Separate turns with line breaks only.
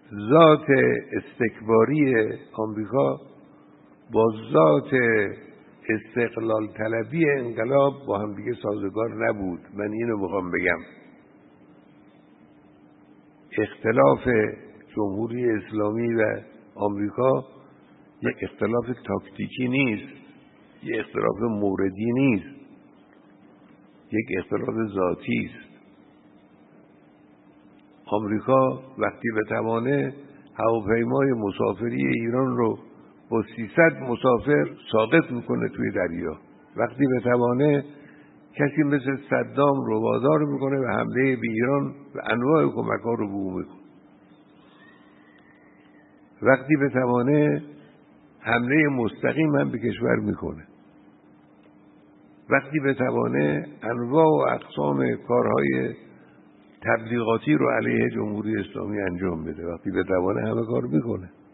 ذات استکباری آمریکا با ذات استقلال طلبی انقلاب با هم دیگه سازگار نبود. من اینو میخوام بگم، اختلاف جمهوری اسلامی و آمریکا یک اختلاف تاکتیکی نیست، یک اختلاف موردی نیست، یک اختلاف ذاتی است. آمریکا وقتی بتوانه هواپیمای مسافری ایران رو با 300 مسافر ساقط میکنه توی دریا، وقتی بتوانه کسی مثل صدام رو وادار میکنه و حمله به ایران و انواع کمک‌ها رو به او میکنه، وقتی بتوانه حمله مستقیم هم به کشور میکنه، وقتی بتوانه انواع و اقسام کارهای تبلیغاتی رو علیه جمهوری اسلامی انجام بده، وقتی بتوانه همه کار میکنه.